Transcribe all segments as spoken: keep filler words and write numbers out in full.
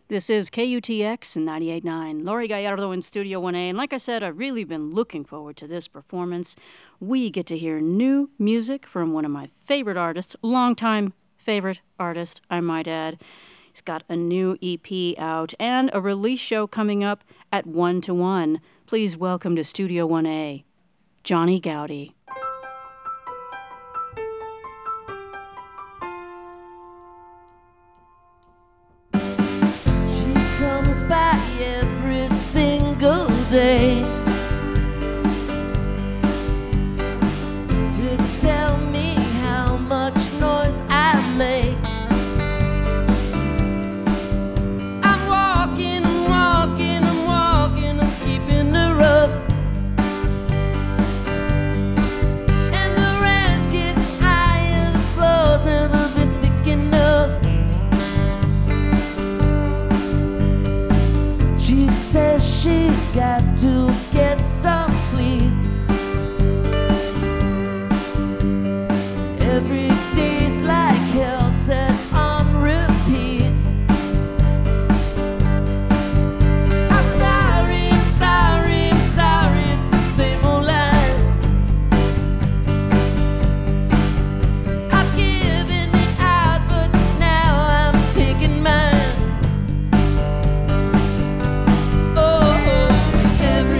This is K U T X ninety-eight point nine. Laurie Gallardo in Studio one A. And like I said, I've really been looking forward to this performance. We get to hear new music from one of my favorite artists, longtime favorite artist, I might add. He's got a new E P out and a release show coming up at one to one. Please welcome to Studio one A, Johnny Goudie. Comes by every single day to tell me how much noise I make. I'm walking, I'm walking, I'm walking, I'm keeping her up. And the rents get higher, the floor's never been thick enough. She says she's got to get some sleep. Every day's like hell set on repeat. I'm sorry, I'm sorry, I'm sorry, it's the same old line. I've given it out, but now I'm taking mine. Every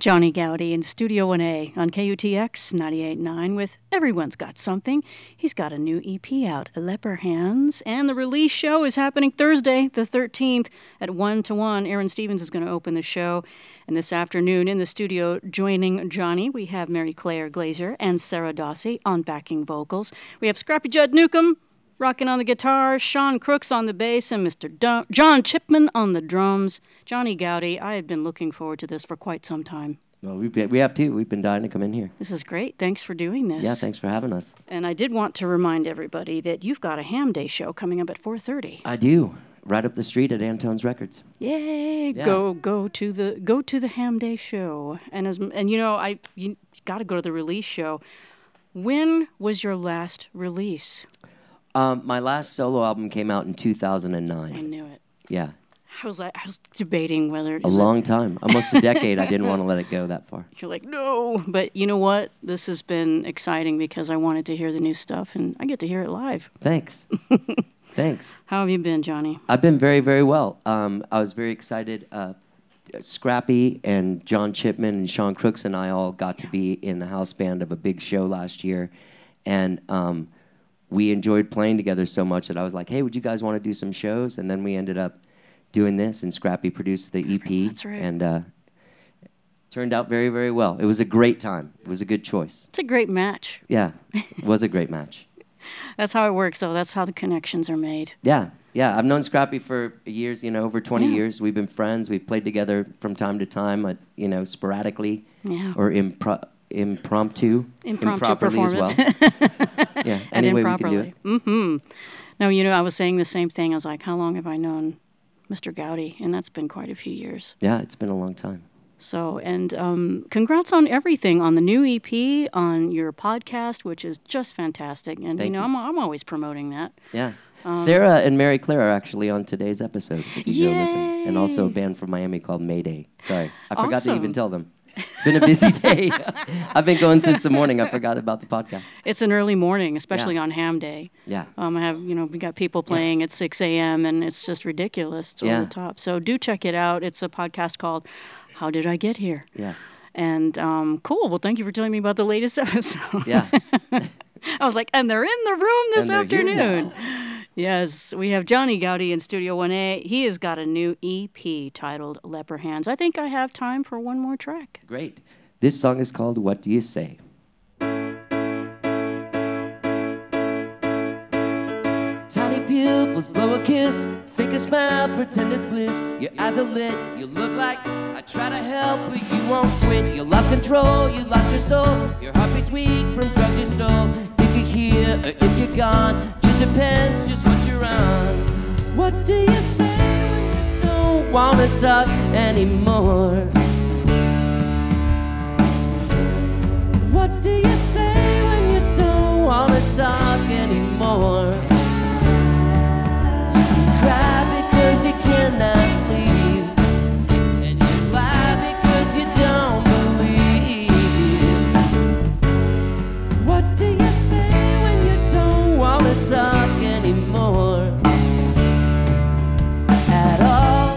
Johnny Gowdy in Studio one A on K U T X ninety-eight point nine with Everyone's Got Something. He's got a new E P out, Leper Hands, and the release show is happening Thursday, the thirteenth at one to one. Aaron Stevens is going to open the show. And this afternoon in the studio joining Johnny, we have Mary Claire Glazer and Sarah Dossie on backing vocals. We have Scrappy Judd Newcomb rocking on the guitar, Sean Crooks on the bass, and Mister Dun- John Chipman on the drums. Johnny Gowdy, I have been looking forward to this for quite some time. Well, we've been, we have too. We've been dying to come in here. This is great. Thanks for doing this. Yeah, thanks for having us. And I did want to remind everybody that you've got a Ham Day show coming up at four thirty. I do. Right up the street at Antone's Records. Yay! Yeah. Go go to the go to the Ham Day show. And as and you know, I you got to go to the release show. When was your last release? Um, my last solo album came out in two thousand nine. I knew it. Yeah. I was like, I was debating whether A long it, time, almost a decade. I didn't want to let it go that far. You're like, no, but you know what? This has been exciting because I wanted to hear the new stuff, and I get to hear it live. Thanks. Thanks. How have you been, Johnny? I've been very, very well. Um, I was very excited. Uh, Scrappy and John Chipman and Sean Crooks and I all got to be in the house band of a big show last year, and um, we enjoyed playing together so much that I was like, hey, would you guys want to do some shows? And then we ended up doing this, and Scrappy produced the E P. That's right. And uh, turned out very, very well. It was a great time. It was a good choice. It's a great match. Yeah, it was a great match. That's how it works, though. That's how the connections are made. Yeah, yeah. I've known Scrappy for years, you know, over twenty yeah. years. We've been friends. We've played together from time to time, uh, you know, sporadically yeah. or impro- impromptu, impromptu improperly performance. as well. Yeah, any and way improperly. we can do it. Mm-hmm. No, you know, I was saying the same thing. I was like, how long have I known Mister Gowdy? And that's been quite a few years. Yeah, it's been a long time. So, and um, congrats on everything, on the new E P, on your podcast, which is just fantastic. And, Thank you know, you. I'm, I'm always promoting that. Yeah. Um, Sarah and Mary Claire are actually on today's episode, if you go listen. Yay! And also a band from Miami called Mayday. Sorry, I forgot Awesome. to even tell them. It's been a busy day. I've been going since the morning. I forgot about the podcast. It's an early morning, especially Yeah. on Ham Day. Yeah. Um, I have, you know, we got people playing at six a.m. and it's just ridiculous. It's over Yeah. the top. So do check it out. It's a podcast called How Did I Get Here? Yes. And um, cool. Well, thank you for telling me about the latest episode. Yeah. I was like, and they're in the room this And they're here afternoon. now. Yes, we have Johnny Gowdy in Studio one A. He has got a new E P titled Leper Hands. I think I have time for one more track. Great. This song is called What Do You Say? Tiny pupils blow a kiss, fake a smile, pretend it's bliss. Your eyes are lit, you look like I try to help, but you won't quit. You lost control, you lost your soul. Your heart beats weak from drugs you stole. If you're here or if you're gone, just depends just what you're on. What do you say when you don't want to talk anymore? What do you say when you don't want to talk anymore? Cry because you cannot leave, and you lie because you don't believe. What do you say when you don't want to talk anymore at all?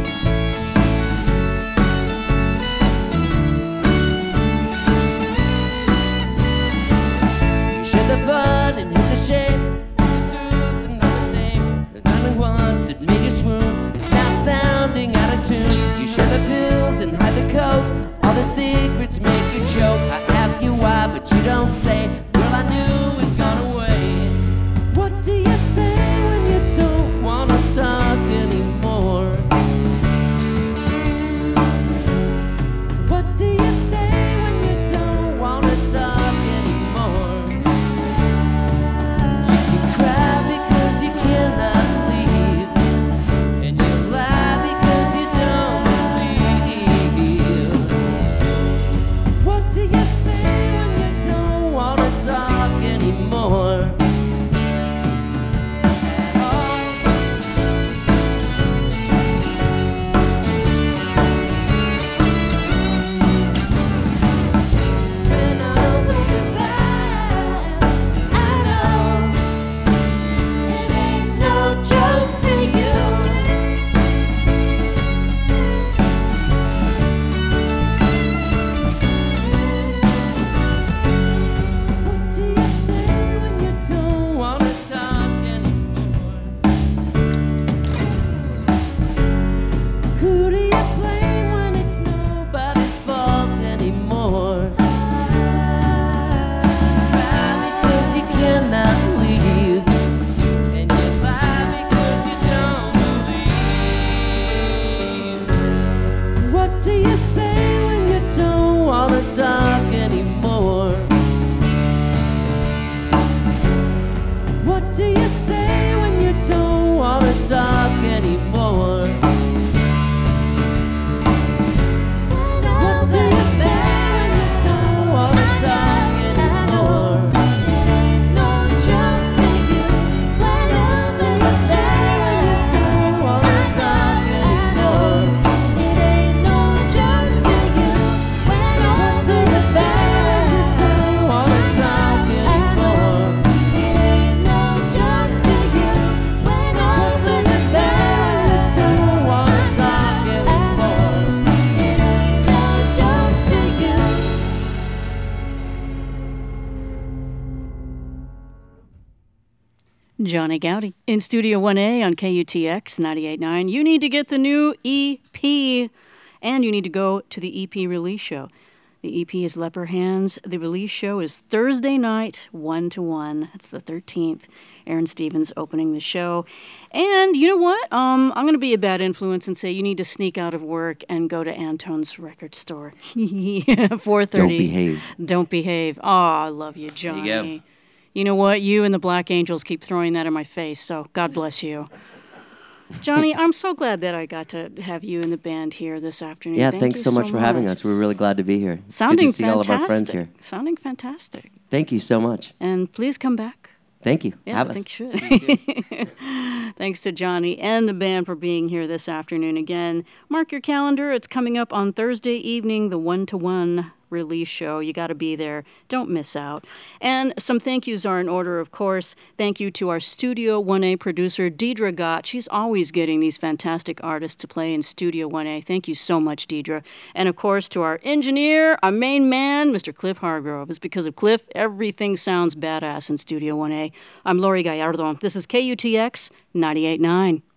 You shed the fun and hit the shame. Truth and not the thing. The diamond once it made you swoon. It's now sounding out of tune. You share the pills and hide the coke. All the secrets make you choke. I ask you why, but you don't say. Girl, I knew it's gone away. What do you say when you don't want to talk anymore? What do you say when you don't want to talk anymore? You cry because you cannot leave, and you lie because you don't believe. What do you say when you don't want to Johnny Gowdy in Studio one A on K U T X ninety-eight point nine. You need to get the new E P, and you need to go to the E P release show. The E P is Leper Hands. The release show is Thursday night, one to one. It's the thirteenth. Aaron Stevens opening the show. And you know what? Um, I'm going to be a bad influence and say you need to sneak out of work and go to Antone's record store. four thirty. Don't behave. Don't behave. Oh, I love you, Johnny. There you go. You know what? You and the Black Angels keep throwing that in my face, so God bless you. Johnny, I'm so glad that I got to have you in the band here this afternoon. Yeah, Thank thanks you so much for having us. We're really glad to be here. It's Sounding good to see fantastic. all of our friends here. Sounding fantastic. Thank you so much. And please come back. Thank you. Yeah, Have I us. think you should. Thanks to Johnny and the band for being here this afternoon again. Mark your calendar. It's coming up on Thursday evening, the one-to-one release show. You got to be there. Don't miss out. And some thank yous are in order, of course. Thank you to our Studio one A producer, Deidre Gott. She's always getting these fantastic artists to play in Studio one A. Thank you so much, Deidre. And, of course, to our engineer, our main man, Mister Cliff Hargrove. It's because of Cliff, everything sounds badass in Studio one A. I'm Lori Gallardo. This is K U T X ninety-eight point nine.